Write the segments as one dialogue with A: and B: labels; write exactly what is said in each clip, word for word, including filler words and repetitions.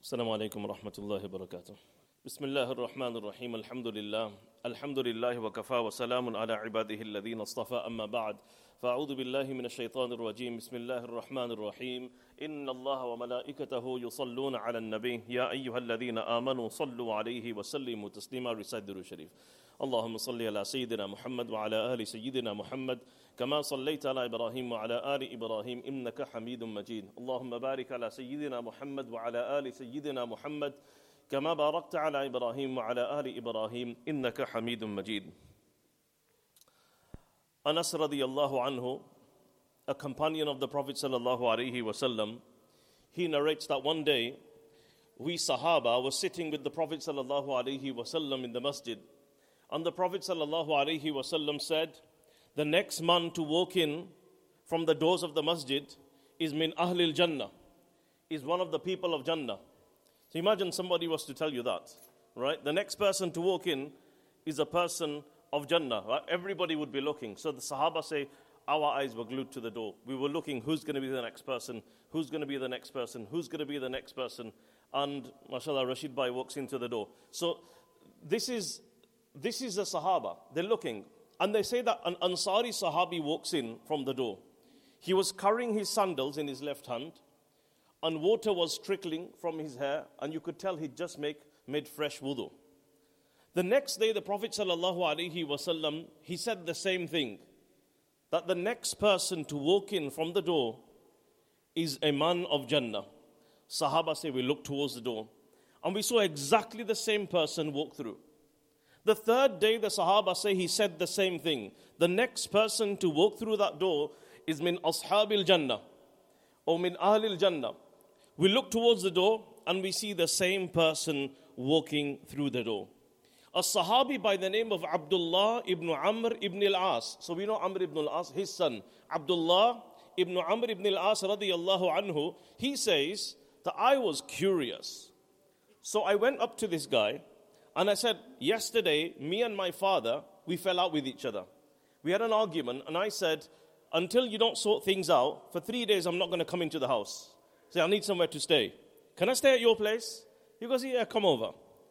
A: Assalamu alaikum wa rahmatullahi wa barakatuh. Bismillahir Rahmanir Rahim. Alhamdulillah. Alhamdulillah wa kafa wa salamun ala ibadihi alladhina istafa amma ba'd. فأعوذ بالله من الشيطان الرجيم. بسم الله الرحمن الرحيم. إن الله وملائكته يصلون على النبي يا أيها الذين آمنوا صلوا عليه وسلموا تسليما. Recite the Sharif. اللهم صل على سيدنا محمد وعلى آل سيدنا محمد كما صليت على إبراهيم وعلى آل إبراهيم إنك حميد مجيد. اللهم بارك على سيدنا محمد وعلى آل سيدنا محمد كما باركت على إبراهيم وعلى آل إبراهيم إنك حميد مجيد. Anas radiyallahu anhu, a companion of the Prophet sallallahu alaihi wasallam, he narrates that one day we Sahaba were sitting with the Prophet sallallahu alaihi wasallam in the masjid, and the Prophet sallallahu alaihi wasallam said, the next man to walk in from the doors of the masjid is min ahlil jannah, is one of the people of Jannah. So imagine somebody was to tell you that, right? The next person to walk in is a person of Jannah, right? Everybody would be looking. So the Sahaba say, our eyes were glued to the door. We were looking, who's going to be the next person? Who's going to be the next person? Who's going to be the next person? And mashallah, Rashid Bhai walks into the door. So this is this is a Sahaba. They're looking. And they say that an Ansari Sahabi walks in from the door. He was carrying his sandals in his left hand, and water was trickling from his hair, and you could tell he'd just make, made fresh wudu. The next day, the Prophet sallallahu alaihi wasallam, he said the same thing, that the next person to walk in from the door is a man of Jannah. Sahaba say, we looked towards the door, and we saw exactly the same person walk through. The third day, the Sahaba say, he said the same thing. The next person to walk through that door is min ashabil Jannah, or min ahlil Jannah. We look towards the door, and we see the same person walking through the door. A Sahabi by the name of Abdullah ibn Amr ibn al-As. So we know Amr ibn al-As, his son. Abdullah ibn Amr ibn al-As radiyallahu anhu, he says that I was curious. So I went up to this guy and I said, yesterday, me and my father, we fell out with each other. We had an argument and I said, until you don't sort things out, for three days I'm not going to come into the house. Say, I need somewhere to stay. Can I stay at your place? He goes, yeah, come over.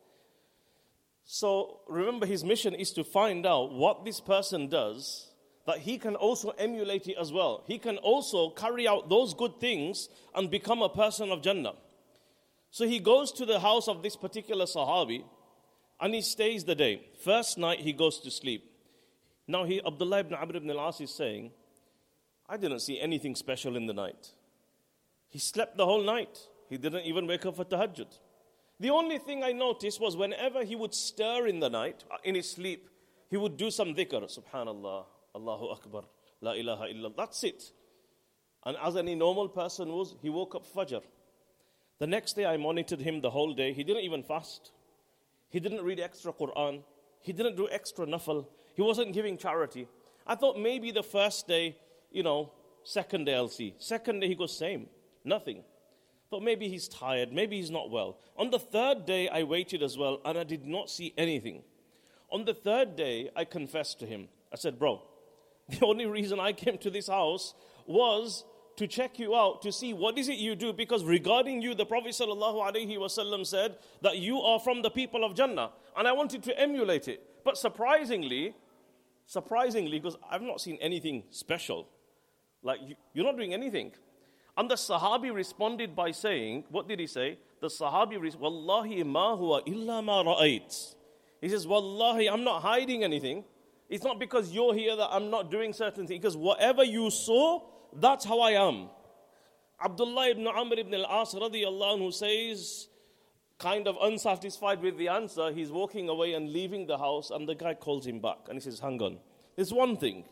A: So remember, his mission is to find out what this person does, that he can also emulate it as well. He can also carry out those good things and become a person of Jannah. So he goes to the house of this particular Sahabi and he stays the day. First night he goes to sleep. Now he, Abdullah ibn Amr ibn al-As is saying, I didn't see anything special in the night. He slept the whole night. He didn't even wake up for tahajjud. The only thing I noticed was whenever he would stir in the night, in his sleep, he would do some dhikr. Subhanallah, Allahu Akbar, La ilaha illallah. That's it. And as any normal person was, he woke up Fajr. The next day I monitored him the whole day. He didn't even fast. He didn't read extra Quran. He didn't do extra nafal. He wasn't giving charity. I thought maybe the first day, you know, second day I'll see. Second day he goes same, nothing. Thought maybe he's tired, maybe he's not well. On the third day, I waited as well, and I did not see anything. On the third day, I confessed to him. I said, bro, the only reason I came to this house was to check you out, to see what is it you do, because regarding you, the Prophet ﷺ said that you are from the people of Jannah, and I wanted to emulate it. But surprisingly, surprisingly, because I've not seen anything special. Like, you, you're not doing anything. And the Sahabi responded by saying, what did he say? The Sahabi responded, Wallahi ma huwa illa ma ra'ayt. He says, Wallahi, I'm not hiding anything. It's not because you're here that I'm not doing certain things. Because whatever you saw, that's how I am. Abdullah ibn Amr ibn al-As radiyallahu anhu says, kind of unsatisfied with the answer, he's walking away and leaving the house, and the guy calls him back. And he says, hang on. There's one thing.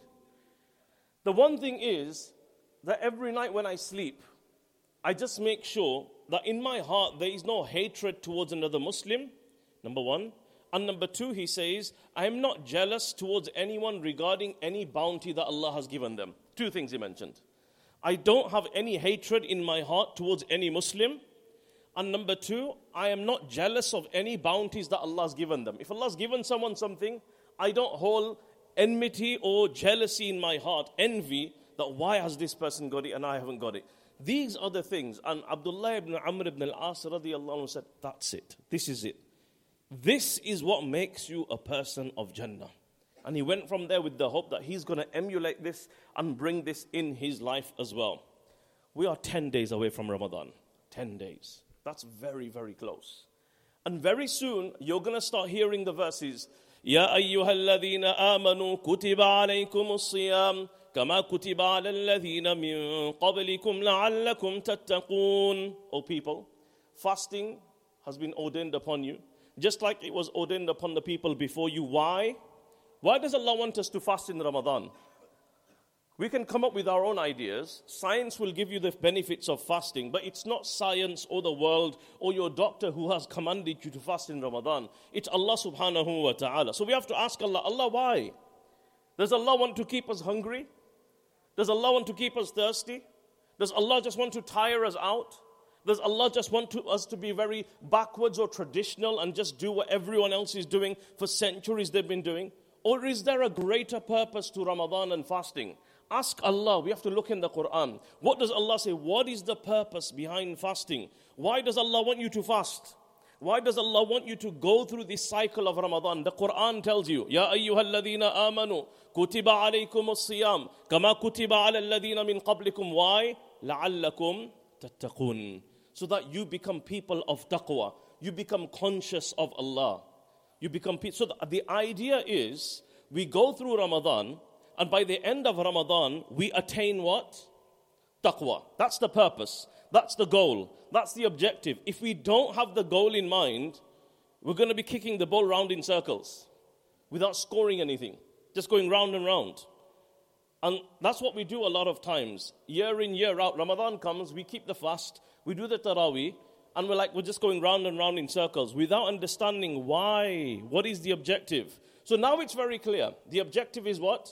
A: The one thing is, that every night when I sleep, I just make sure that in my heart there is no hatred towards another Muslim, number one. And number two, he says, I am not jealous towards anyone regarding any bounty that Allah has given them. Two things he mentioned. I don't have any hatred in my heart towards any Muslim. And number two, I am not jealous of any bounties that Allah has given them. If Allah has given someone something, I don't hold enmity or jealousy in my heart, envy, that why has this person got it and I haven't got it. These are the things. And Abdullah ibn Amr ibn al-As radiallahu anhu said, that's it. This is it. This is what makes you a person of Jannah. And he went from there with the hope that he's going to emulate this and bring this in his life as well. We are ten days away from Ramadan. ten days. That's very, very close. And very soon, you're going to start hearing the verses. يَا أَيُّهَا الَّذِينَ آمَنُوا كُتِبَ عَلَيْكُمُ الصِّيَامُ كَمَا كُتِبَ عَلَى الَّذِينَ مِن قَبْلِكُمْ لَعَلَّكُمْ تَتَّقُونَ. O people, fasting has been ordained upon you, just like it was ordained upon the people before you. Why? Why does Allah want us to fast in Ramadan? We can come up with our own ideas. Science will give you the benefits of fasting, but it's not science or the world or your doctor who has commanded you to fast in Ramadan. It's Allah subhanahu wa ta'ala. So we have to ask Allah, Allah, why? Does Allah want to keep us hungry? Does Allah want to keep us thirsty? Does Allah just want to tire us out? Does Allah just want to, us to be very backwards or traditional and just do what everyone else is doing for centuries they've been doing? Or is there a greater purpose to Ramadan and fasting? Ask Allah. We have to look in the Quran. What does Allah say? What is the purpose behind fasting? Why does Allah want you to fast? Why does Allah want you to go through this cycle of Ramadan? The Quran tells you, Ya ayyuhal ladhina amanu, kutiba alaykum as-siyam, kama kutiba ala alladhina min qablikum. Why? La'allakum tattaqun. So that you become people of taqwa. You become conscious of Allah. You become, so the, the idea is, we go through Ramadan, and by the end of Ramadan, we attain what? Taqwa. That's the purpose. That's the goal. That's the objective. If we don't have the goal in mind, we're going to be kicking the ball round in circles without scoring anything. Just going round and round. And that's what we do a lot of times. Year in, year out, Ramadan comes, we keep the fast, we do the Taraweeh, and we're like, we're just going round and round in circles without understanding why. What is the objective? So now it's very clear. The objective is what?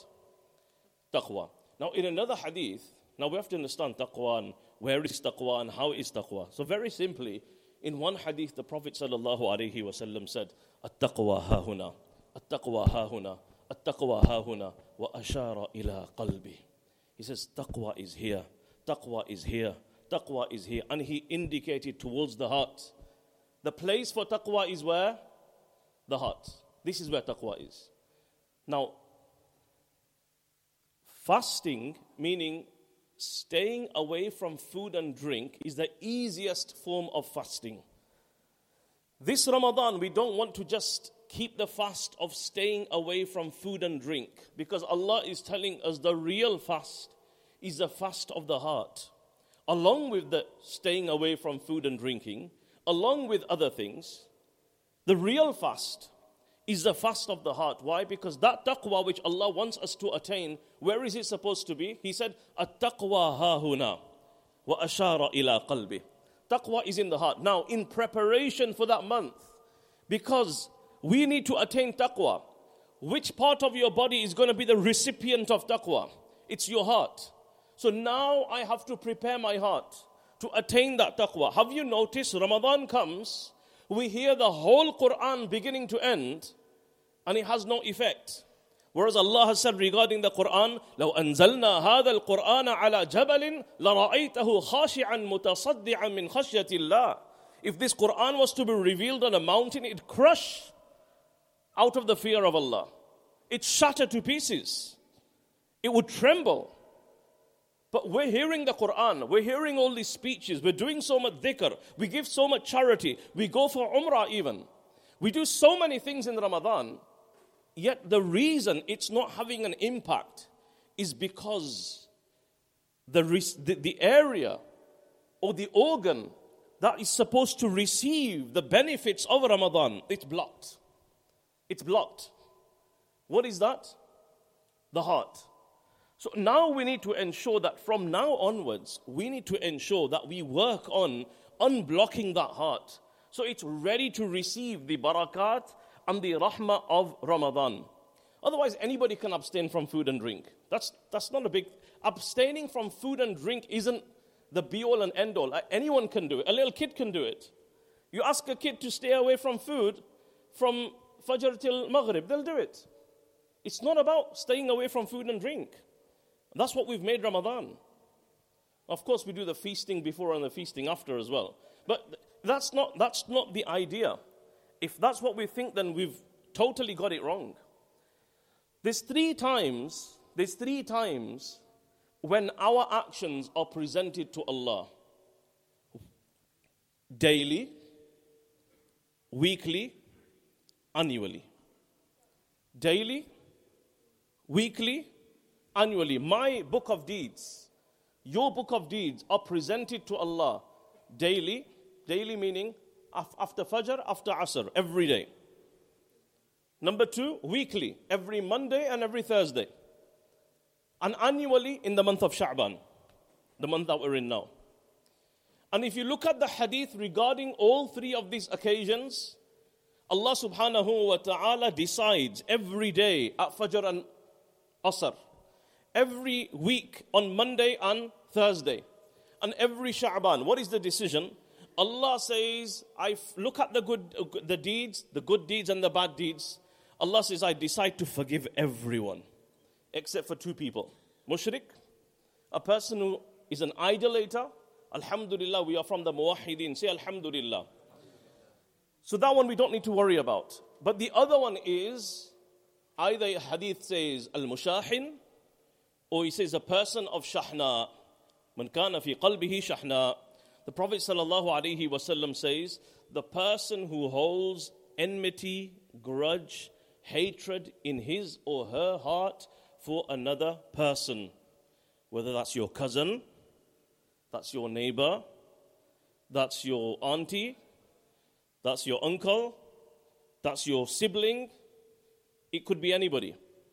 A: Taqwa. Now in another hadith, now we have to understand taqwa and where is taqwa and how is taqwa. So very simply, in one hadith, the Prophet sallallahu alaihi wasallam said, At-taqwa ha-huna, at-taqwa ha-huna, at-taqwa ha-huna, wa ashara ila qalbi. He says, taqwa is here, taqwa is here, taqwa is here. And he indicated towards the heart. The place for taqwa is where? The heart. This is where taqwa is. Now, fasting, meaning staying away from food and drink, is the easiest form of fasting. This Ramadan, we don't want to just keep the fast of staying away from food and drink, because Allah is telling us the real fast is the fast of the heart. Along with the staying away from food and drinking, along with other things, the real fast is the fast of the heart. Why? Because that taqwa which Allah wants us to attain, where is it supposed to be? He said, At-taqwa ha-huna, wa ashara ila qalbi. Taqwa is in the heart. Now, in preparation for that month, because we need to attain taqwa, which part of your body is going to be the recipient of taqwa? It's your heart. So now I have to prepare my heart to attain that taqwa. Have you noticed, Ramadan comes, we hear the whole Quran beginning to end, and it has no effect. Whereas Allah has said regarding the Quran, لو أنزلنا هذا القرآن على جبل لرأيته خاشعا متصدعا من خشية الله. If this Quran was to be revealed on a mountain, it'd crush out of the fear of Allah. It'd shatter to pieces. It would tremble. But we're hearing the Quran, we're hearing all these speeches, we're doing so much dhikr, we give so much charity, we go for umrah even. We do so many things in Ramadan, yet the reason it's not having an impact is because the, the, the area or the organ that is supposed to receive the benefits of Ramadan, it's blocked. It's blocked. What is that? The heart. So now we need to ensure that from now onwards, we need to ensure that we work on unblocking that heart, so it's ready to receive the barakat and the rahmah of Ramadan. Otherwise, anybody can abstain from food and drink. That's, that's not a big... Abstaining from food and drink isn't the be-all and end-all. Anyone can do it. A little kid can do it. You ask a kid to stay away from food from Fajr till Maghrib, they'll do it. It's not about staying away from food and drink. That's what we've made Ramadan. Of course, we do the feasting before and the feasting after as well. But that's not, that's not the idea. If that's what we think, then we've totally got it wrong. There's three times, there's three times when our actions are presented to Allah. Daily, weekly, annually. Daily, weekly, annually. My book of deeds, your book of deeds are presented to Allah daily. Daily meaning after Fajr, after Asr, every day. Number two, weekly, every Monday and every Thursday. And annually in the month of Sha'ban, the month that we're in now. And if you look at the hadith regarding all three of these occasions, Allah subhanahu wa ta'ala decides every day at Fajr and Asr, every week on Monday and Thursday, and every Sha'ban. What is the decision? Allah says, I look at the good, the deeds, the good deeds and the bad deeds. Allah says, I decide to forgive everyone, except for two people. Mushrik, a person who is an idolater. Alhamdulillah, we are from the muwahhideen. Say Alhamdulillah. So that one we don't need to worry about. But the other one is, either a hadith says al-mushahin, or he says a person of shahna. Man kana fi qalbihi shahna. The Prophet sallallahu alaihi wasallam says, the person who holds enmity, grudge, hatred in his or her heart for another person, whether that's your cousin, that's your neighbor, that's your auntie, that's your uncle, that's your sibling, it could be anybody.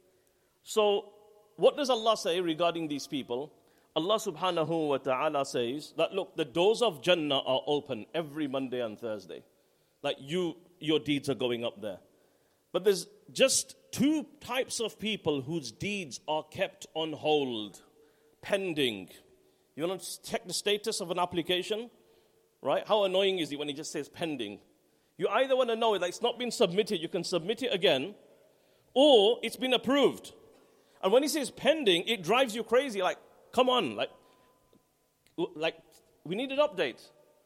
A: So, what does Allah say regarding these people? Allah subhanahu wa ta'ala says that, look, the doors of Jannah are open every Monday and Thursday. Like you, your deeds are going up there. But there's just two types of people whose deeds are kept on hold, pending. You want to check the status of an application? Right? How annoying is it when it just says pending? You either want to know that it's not been submitted, you can submit it again, or it's been approved. And when he says pending, it drives you crazy. Like, come on, like, like we need an update.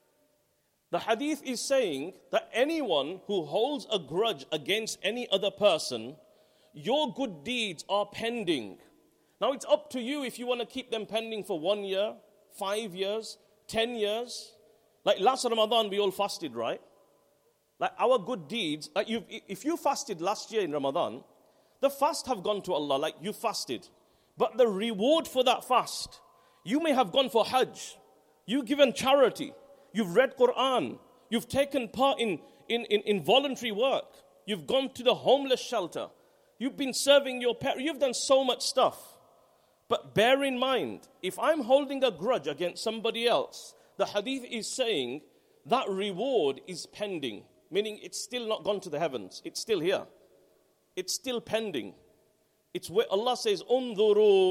A: The hadith is saying that anyone who holds a grudge against any other person, your good deeds are pending. Now it's up to you if you want to keep them pending for one year, five years, ten years. Like last Ramadan, we all fasted, right? Like our good deeds, like you, if you fasted last year in Ramadan, the fast have gone to Allah, like you fasted. But the reward for that fast, you may have gone for Hajj, you've given charity, you've read Quran, you've taken part in, in, in, in voluntary work, you've gone to the homeless shelter, you've been serving your parents, you've done so much stuff. But bear in mind, if I'm holding a grudge against somebody else, the hadith is saying that reward is pending, meaning it's still not gone to the heavens, it's still here. It's still pending. It's where Allah says, "Unzuru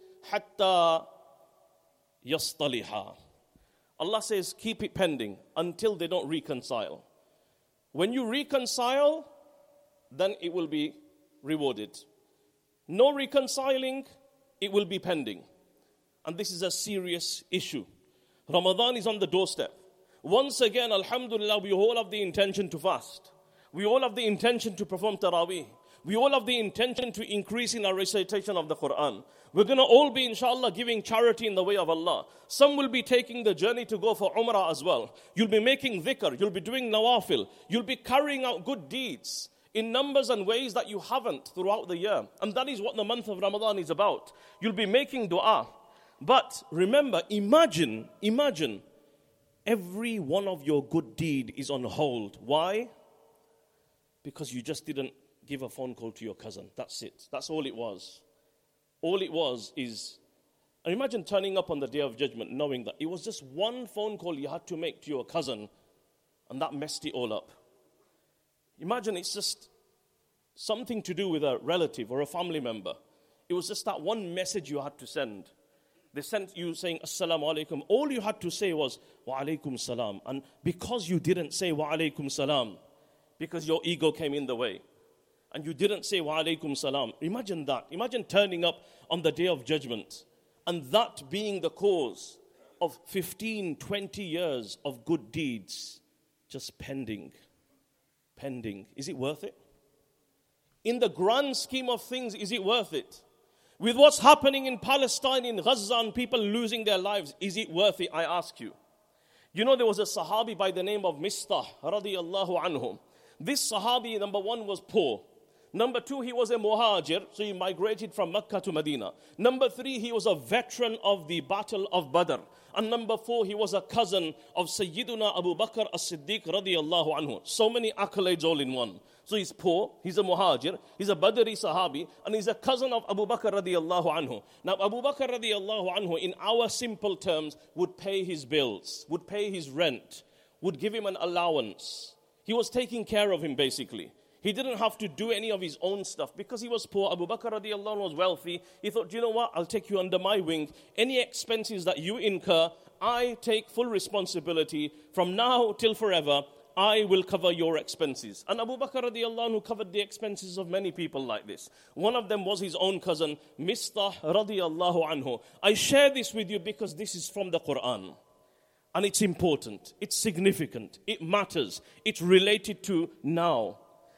A: hatta yastaliha." Allah says, keep it pending until they don't reconcile. When you reconcile, then it will be rewarded. No reconciling, it will be pending. And this is a serious issue. Ramadan is on the doorstep. Once again, alhamdulillah, we all have the intention to fast. We all have the intention to perform Taraweeh. We all have the intention to increase in our recitation of the Quran. We're going to all be, inshallah, giving charity in the way of Allah. Some will be taking the journey to go for Umrah as well. You'll be making dhikr. You'll be doing nawafil. You'll be carrying out good deeds in numbers and ways that you haven't throughout the year. And that is what the month of Ramadan is about. You'll be making dua. But remember, imagine, imagine, every one of your good deed is on hold. Why? Because you just didn't give a phone call to your cousin. That's it. That's all it was. All it was is, and imagine turning up on the day of judgment knowing that it was just one phone call you had to make to your cousin and that messed it all up. Imagine it's just something to do with a relative or a family member. It was just that one message you had to send. They sent you saying, Assalamu alaikum. All you had to say was, Wa alaikum salam. And because you didn't say Wa alaikum salam, because your ego came in the way, and you didn't say wa alaikum salam. Imagine that. Imagine turning up on the day of judgment and that being the cause of fifteen, twenty years of good deeds just pending. Pending. Is it worth it? In the grand scheme of things, is it worth it? With what's happening in Palestine, in Gaza, and people losing their lives, is it worth it, I ask you? You know, there was a Sahabi by the name of Mistah, radiyallahu anhu. This Sahabi, number one, was poor. Number two, he was a muhajir, so he migrated from Mecca to Medina. Number three, he was a veteran of the Battle of Badr. And number four, he was a cousin of Sayyiduna Abu Bakr as-Siddiq radiyallahu anhu. So many accolades all in one. So he's poor, he's a muhajir, he's a Badri Sahabi, and he's a cousin of Abu Bakr radiyallahu anhu. Now Abu Bakr radiyallahu anhu, in our simple terms, would pay his bills, would pay his rent, would give him an allowance. He was taking care of him basically. He didn't have to do any of his own stuff because he was poor. Abu Bakr radiallahu anhu was wealthy. He thought, do you know what? I'll take you under my wing. Any expenses that you incur, I take full responsibility. From now till forever, I will cover your expenses. And Abu Bakr radiallahu anhu covered the expenses of many people like this. One of them was his own cousin, Mistah radiallahu anhu. I share this with you because this is from the Quran. And it's important. It's significant. It matters. It's related to now.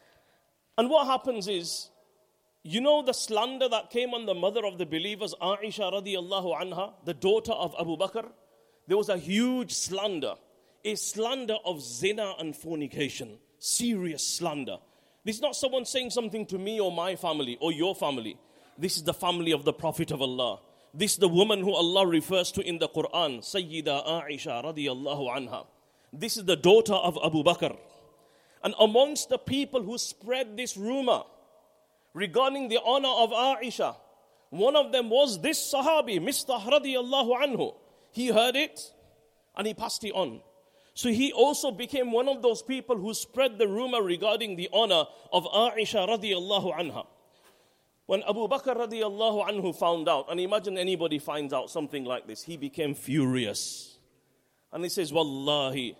A: And what happens is, you know the slander that came on the mother of the believers, Aisha radiallahu anha, the daughter of Abu Bakr? There was a huge slander, a slander of zina and fornication, serious slander. This is not someone saying something to me or my family or your family. This is the family of the Prophet of Allah. This is the woman who Allah refers to in the Quran, Sayyida Aisha radiallahu anha. This is the daughter of Abu Bakr. And amongst the people who spread this rumor regarding the honor of Aisha, one of them was this Sahabi, Mistah radiyallahu anhu. He heard it and he passed it on. So he also became one of those people who spread the rumor regarding the honor of Aisha radiyallahu anha. When Abu Bakr radiyallahu anhu found out, and imagine anybody finds out something like this, he became furious. And he says, Wallahi,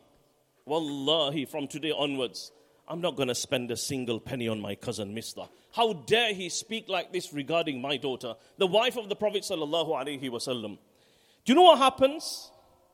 A: Wallahi, from today onwards, I'm not going to spend a single penny on my cousin Mistah. How dare he speak like this regarding my daughter, the wife of the Prophet sallallahu alaihi wasallam. Do you know what happens?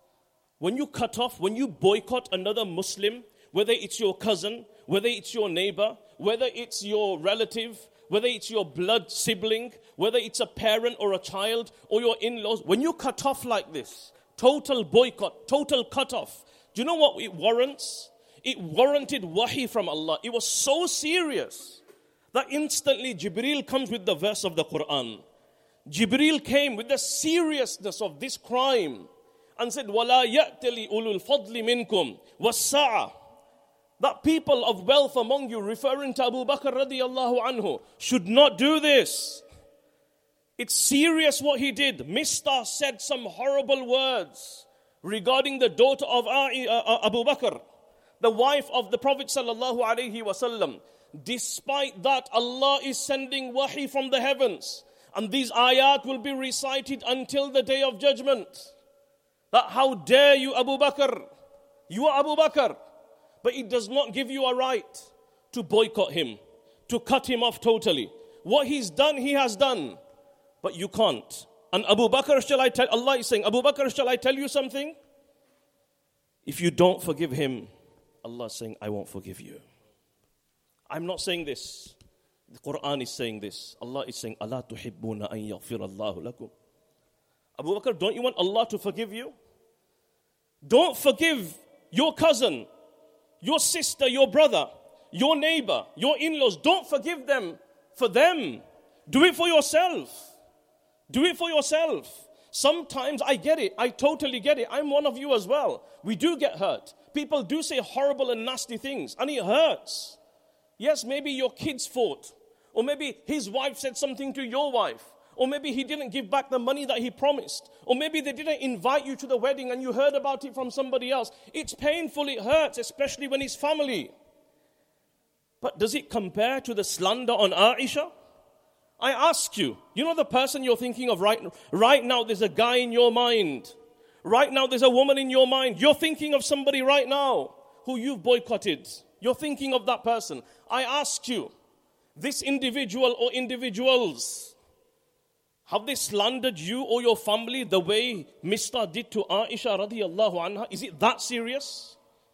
A: When you cut off, when you boycott another Muslim, whether it's your cousin, whether it's your neighbor, whether it's your relative, whether it's your blood sibling, whether it's a parent or a child or your in-laws, when you cut off like this, total boycott, total cut off, do you know what it warrants? It warranted wahi from Allah. It was so serious that instantly Jibreel comes with the verse of the Quran. Jibreel came with the seriousness of this crime and said, وَلَا يَأْتَلِ أُولُو الْفَضْلِ مِنْكُمْ وَالسَّعَةِ. That people of wealth among you, referring to Abu Bakr radiyallahu anhu, should not do this. It's serious what he did. Mistah said some horrible words regarding the daughter of Abu Bakr, the wife of the Prophet sallallahu alaihi wasallam. Despite that, Allah is sending wahi from the heavens, and these ayat will be recited until the day of judgment. That how dare you, Abu Bakr? You are Abu Bakr. But it does not give you a right to boycott him, to cut him off totally. What he's done, he has done. But you can't. And Abu Bakr, shall I tell, Allah is saying, Abu Bakr, shall I tell you something? If you don't forgive him, Allah is saying, I won't forgive you. I'm not saying this. The Quran is saying this. Allah is saying, Allah tuhibbuna an yaghfir Allahu lakum. Abu Bakr, don't you want Allah to forgive you? Don't forgive your cousin, your sister, your brother, your neighbor, your in-laws. Don't forgive them for them. Do it for yourself. Do it for yourself. Sometimes I get it. I totally get it. I'm one of you as well. We do get hurt. People do say horrible and nasty things, and it hurts. Yes, maybe your kid's fault. Or maybe his wife said something to your wife. Or maybe he didn't give back the money that he promised. Or maybe they didn't invite you to the wedding and you heard about it from somebody else. It's painful, it hurts, especially when it's family. But does it compare to the slander on Aisha? I ask you, you know the person you're thinking of right, right now, there's a guy in your mind. Right now, there's a woman in your mind. You're thinking of somebody right now who you've boycotted. You're thinking of that person. I ask you, this individual or individuals, Have they slandered you or your family the way Mistah did to Aisha radiallahu anha? Is it that serious?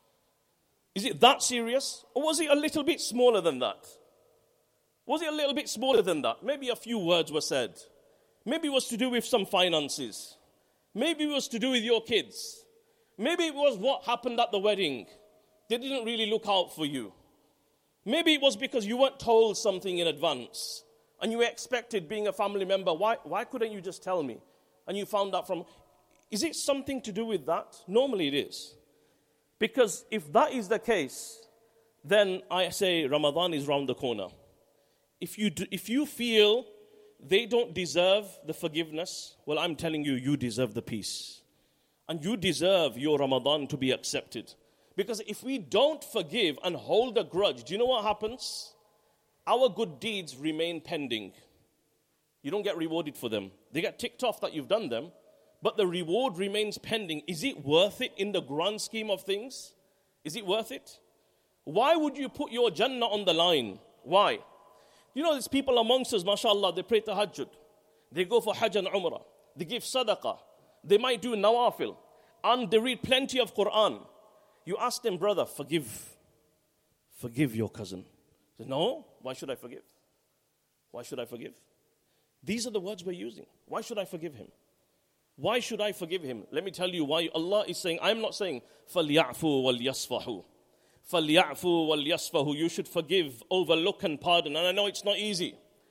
A: Is it that serious? Or was it a little bit smaller than that? Was it a little bit smaller than that? Maybe a few words were said. Maybe it was to do with some finances. Maybe it was to do with your kids. Maybe it was what happened at the wedding. They didn't really look out for you. Maybe it was because you weren't told something in advance and you expected, being a family member, why, why couldn't you just tell me? And you found out from... Is it something to do with that? Normally it is. Because if that is the case, then I say Ramadan is round the corner. If you do, if you feel they don't deserve the forgiveness, well, I'm telling you, you deserve the peace. And you deserve your Ramadan to be accepted. Because if we don't forgive and hold a grudge, do you know what happens? Our good deeds remain pending. You don't get rewarded for them. They get ticked off that you've done them, but the reward remains pending. Is it worth it in the grand scheme of things? Is it worth it? Why would you put your Jannah on the line? Why? You know, there's people amongst us, mashallah, they pray tahajjud. They go for Hajj and Umrah. They give sadaqah. They might do nawafil. And they read plenty of Quran. You ask them, brother, forgive. Forgive your cousin. They say, no, why should I forgive? Why should I forgive? These are the words we're using. Why should I forgive him? Why should I forgive him? Let me tell you why Allah is saying, I'm not saying, فَلْيَعْفُوا وَلْيَصْفَحُوا. فَلْيَعْفُوا وَلْيَصْفَحُوا. You should forgive, overlook and pardon. And I know it's not easy.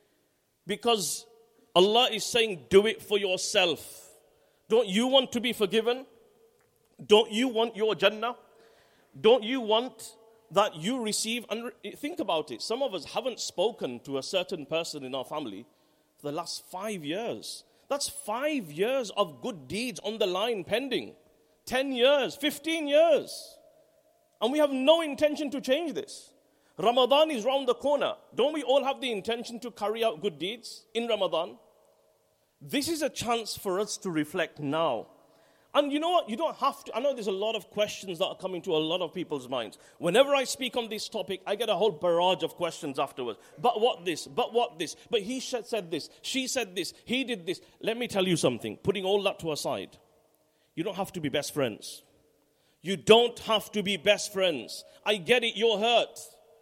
A: Because Allah is saying, do it for yourself. Don't you want to be forgiven? Don't you want your Jannah? Don't you want that you receive? And think about it. Some of us haven't spoken to a certain person in our family for the last five years. That's five years of good deeds on the line pending. Ten years, fifteen years. And we have no intention to change this. Ramadan is round the corner. Don't we all have the intention to carry out good deeds in Ramadan? This is a chance for us to reflect now. And you know what? You don't have to. I know there's a lot of questions that are coming to a lot of people's minds. Whenever I speak on this topic, I get a whole barrage of questions afterwards. But what this? But what this? But he said this. She said this. He did this. Let me tell you something. Putting all that to aside, you don't have to be best friends. You don't have to be best friends. I get it. You're hurt.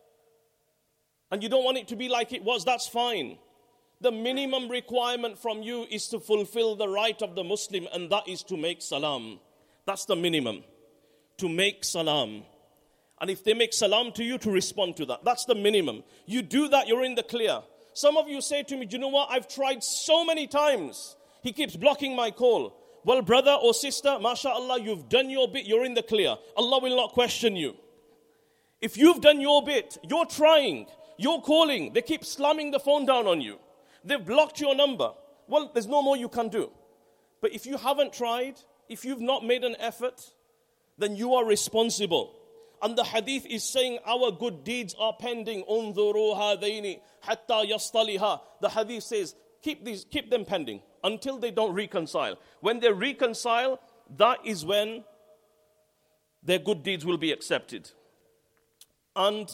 A: And you don't want it to be like it was. That's fine. The minimum requirement from you is to fulfill the right of the Muslim, and that is to make salam. That's the minimum. To make salam. And if they make salam to you, to respond to that. That's the minimum. You do that, you're in the clear. Some of you say to me, do you know what? I've tried so many times. He keeps blocking my call. Well, brother or sister, mashallah, you've done your bit, you're in the clear. Allah will not question you. If you've done your bit, you're trying, you're calling, they keep slamming the phone down on you. They've blocked your number. Well, there's no more you can do. But if you haven't tried, if you've not made an effort, then you are responsible. And the hadith is saying our good deeds are pending. Unzuru hadaini hatta yastaliha. The hadith says, keep these, keep them pending until they don't reconcile. When they reconcile, that is when their good deeds will be accepted. And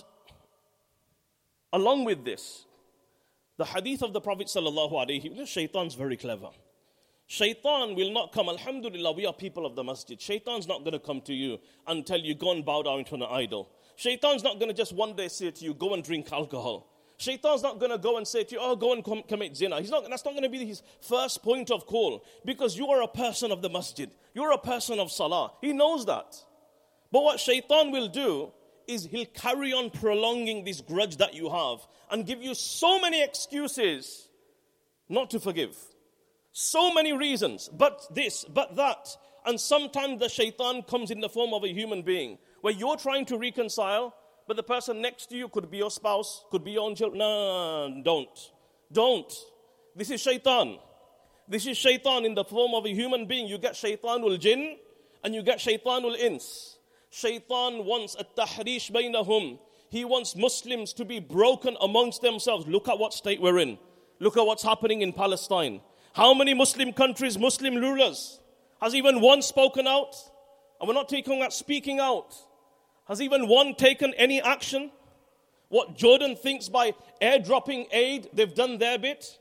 A: along with this, the hadith of the Prophet sallallahu alaihi wasallam, shaitan's very clever. Shaitan will not come. Alhamdulillah, we are people of the masjid. Shaitan's not going to come to you and tell you, go and bow down to an idol. Shaitan's not going to just one day say to you, go and drink alcohol. Shaitan's not going to go and say to you, oh, go and com- commit zina. He's not, that's not going to be his first point of call, because you are a person of the masjid. You're a person of salah. He knows that. But what shaitan will do is he'll carry on prolonging this grudge that you have and give you so many excuses not to forgive. So many reasons, but this, but that. And sometimes the shaitan comes in the form of a human being where you're trying to reconcile, but the person next to you could be your spouse, could be your own children. No, don't. Don't. This is shaitan. This is shaitan in the form of a human being. You get shaitanul jinn and you get shaitanul ins. Shaitan wants a tahrish bainahum. He wants Muslims to be broken amongst themselves. Look at what state we're in. Look at what's happening in Palestine. How many Muslim countries, Muslim rulers, has even one spoken out? And we're not taking out speaking out. Has even one taken any action? What Jordan thinks by airdropping aid, they've done their bit.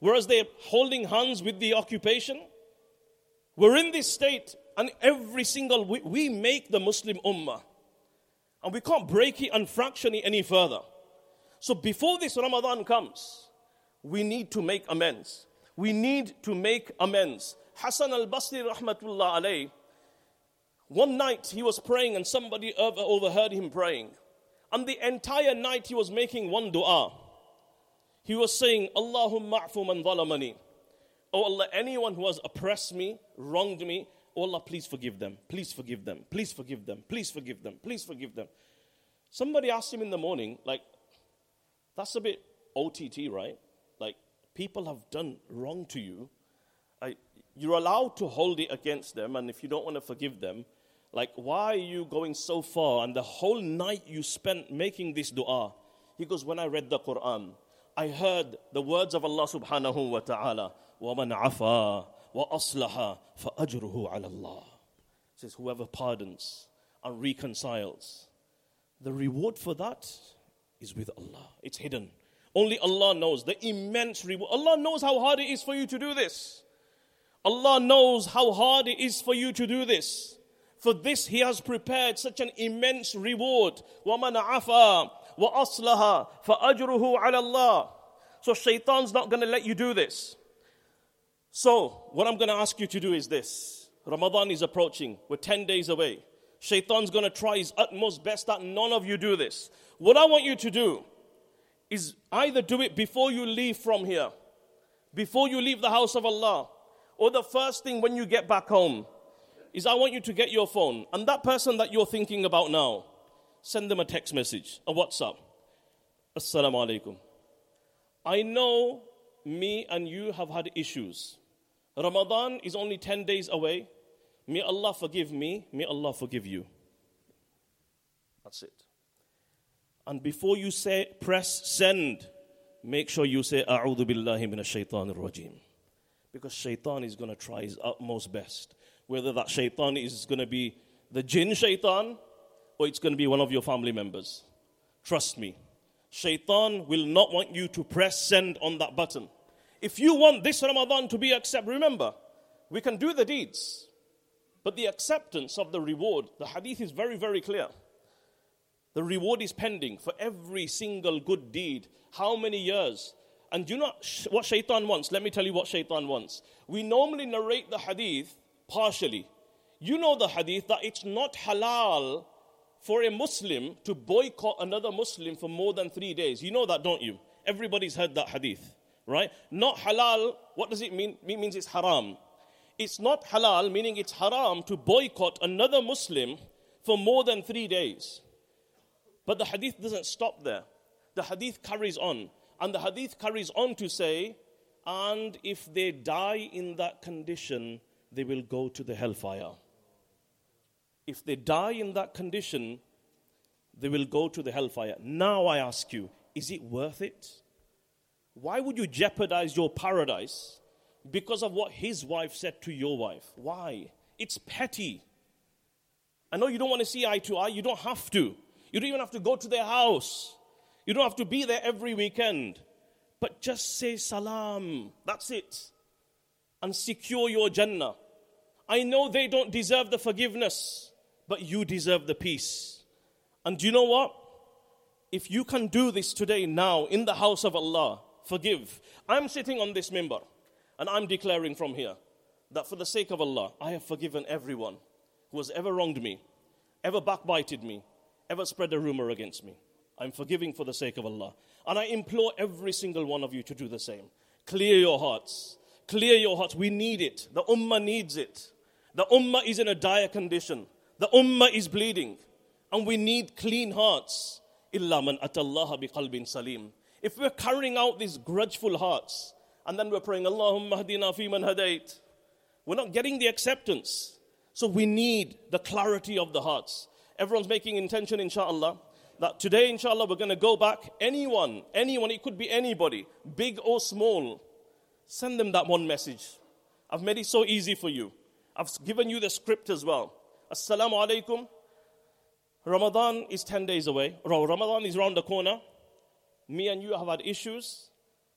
A: whereas they're holding hands with the occupation. We're in this state, and every single, we, we make the Muslim ummah. And we can't break it and fraction it any further. So before this Ramadan comes, we need to make amends. We need to make amends. Hassan al-Basri rahmatullah alayh, one night he was praying and somebody overheard him praying. And the entire night he was making one dua. He was saying, Allahumma a'fu man zalamani. Oh Allah, anyone who has oppressed me, wronged me, oh Allah, please forgive them. Please forgive them. Please forgive them. Please forgive them. Please forgive them. Somebody asked him in the morning, like, that's a bit O T T, right? Like, people have done wrong to you. I, you're allowed to hold it against them, and if you don't want to forgive them, like, why are you going so far? And the whole night you spent making this dua. He goes, when I read the Quran, I heard the words of Allah subhanahu wa ta'ala, وَمَنْ عَفَى وَأَصْلَحَ فَأَجْرُهُ عَلَى اللَّهِ. It says, whoever pardons and reconciles, the reward for that is with Allah. It's hidden. Only Allah knows the immense reward. Allah knows how hard it is for you to do this. Allah knows how hard it is for you to do this. For this, He has prepared such an immense reward. وَمَنْ عَفَى وَأَصْلَحَ فَأَجْرُهُ عَلَى اللَّهِ. So shaitan's not going to let you do this. So, what I'm going to ask you to do is this. Ramadan is approaching. We're ten days away. Shaitan's going to try his utmost best that none of you do this. What I want you to do is either do it before you leave from here, before you leave the house of Allah, or the first thing when you get back home, is I want you to get your phone. And that person that you're thinking about now, send them a text message, a WhatsApp. Assalamu alaikum. I know me and you have had issues. Ramadan is only ten days away. May Allah forgive me. May Allah forgive you. That's it. And before you say press send, make sure you say A'udhu billahi minash shaitanir rajim. Because shaitan is going to try his utmost best. Whether that shaitan is going to be the jinn shaitan or it's going to be one of your family members. Trust me. Shaitan will not want you to press send on that button. If you want this Ramadan to be accepted, remember, we can do the deeds. But the acceptance of the reward, the hadith is very, very clear. The reward is pending for every single good deed. How many years? And do you know what shaitan wants? Let me tell you what shaitan wants. We normally narrate the hadith partially. You know the hadith that it's not halal for a Muslim to boycott another Muslim for more than three days. You know that, don't you? Everybody's heard that hadith, right? Not halal, what does it mean? It means it's haram. It's not halal, meaning it's haram to boycott another Muslim for more than three days. But the hadith doesn't stop there. The hadith carries on. And the hadith carries on to say, and if they die in that condition, they will go to the hellfire. If they die in that condition, they will go to the hellfire. Now I ask you, is it worth it? Why would you jeopardize your paradise because of what his wife said to your wife? Why? It's petty. I know you don't want to see eye to eye. You don't have to. You don't even have to go to their house. You don't have to be there every weekend. But just say salam. That's it. And secure your Jannah. I know they don't deserve the forgiveness, but you deserve the peace. And do you know what? If you can do this today, now, in the house of Allah, forgive. I'm sitting on this minbar, and I'm declaring from here that for the sake of Allah, I have forgiven everyone who has ever wronged me, ever backbited me, ever spread a rumor against me. I'm forgiving for the sake of Allah. And I implore every single one of you to do the same. Clear your hearts. Clear your hearts. We need it. The ummah needs it. The ummah is in a dire condition. The ummah is bleeding. And we need clean hearts. Illa man atallaha biqalbin salim. If we're carrying out these grudgeful hearts, and then we're praying, Allahumma hadina fi man hadait, we're not getting the acceptance. So we need the clarity of the hearts. Everyone's making intention, inshallah, that today, inshallah, we're going to go back. Anyone, anyone, it could be anybody, big or small, send them that one message. I've made it so easy for you. I've given you the script as well. Assalamu alaikum. Ramadan is ten days away. Ramadan is around the corner. Me and you have had issues.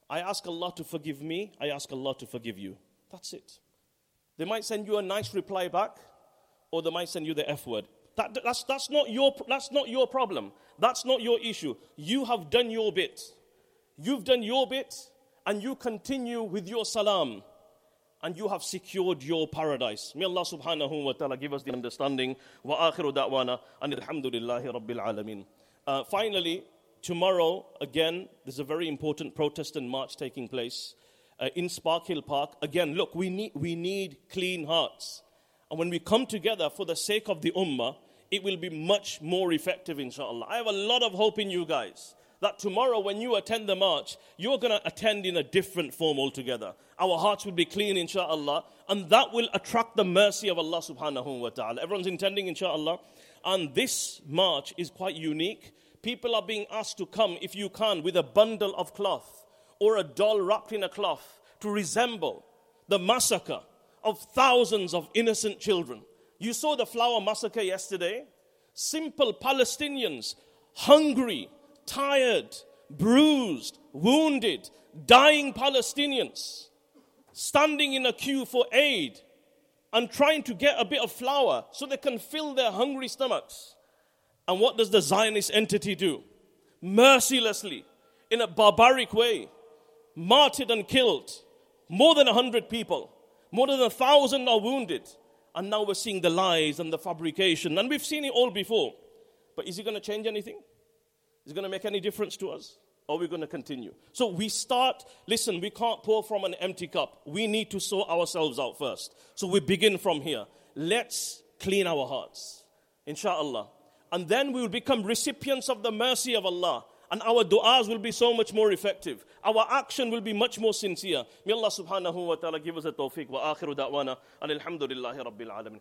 A: I ask Allah to forgive me, I ask Allah to forgive you. That's it. They might send you a nice reply back, or they might send you the F word. That, that's, that's, not your, that's not your problem. That's not your issue. You have done your bit. You've done your bit, and you continue with your salam, and you have secured your paradise. May Allah subhanahu wa ta'ala give us the understanding. Wa akhiru da'wana, and alhamdulillahi rabbil alameen. Uh, finally, tomorrow, again, there's a very important Protestant march taking place uh, in Spark Hill Park. Again, look, we need, we need clean hearts. And when we come together for the sake of the ummah, it will be much more effective, inshallah. I have a lot of hope in you guys, that tomorrow when you attend the march, you're going to attend in a different form altogether. Our hearts will be clean, inshallah, and that will attract the mercy of Allah subhanahu wa ta'ala. Everyone's intending, inshallah. And this march is quite unique. People are being asked to come, if you can, with a bundle of cloth or a doll wrapped in a cloth to resemble the massacre of thousands of innocent children. You saw the flower massacre yesterday. Simple Palestinians, hungry, tired, bruised, wounded, dying Palestinians, standing in a queue for aid and trying to get a bit of flour so they can fill their hungry stomachs. And what does the Zionist entity do? Mercilessly, in a barbaric way, martyred and killed more than a hundred people. More than a thousand are wounded. And now we're seeing the lies and the fabrication. And we've seen it all before. But is it going to change anything? Is it going to make any difference to us? Or are we going to continue? So we start, listen, we can't pour from an empty cup. We need to sort ourselves out first. So we begin from here. Let's clean our hearts, inshallah. And then we will become recipients of the mercy of Allah. And our du'as will be so much more effective. Our action will be much more sincere. May Allah subhanahu wa ta'ala give us a tawfiq. Wa akhiru da'wana. And alhamdulillahi rabbil alamin.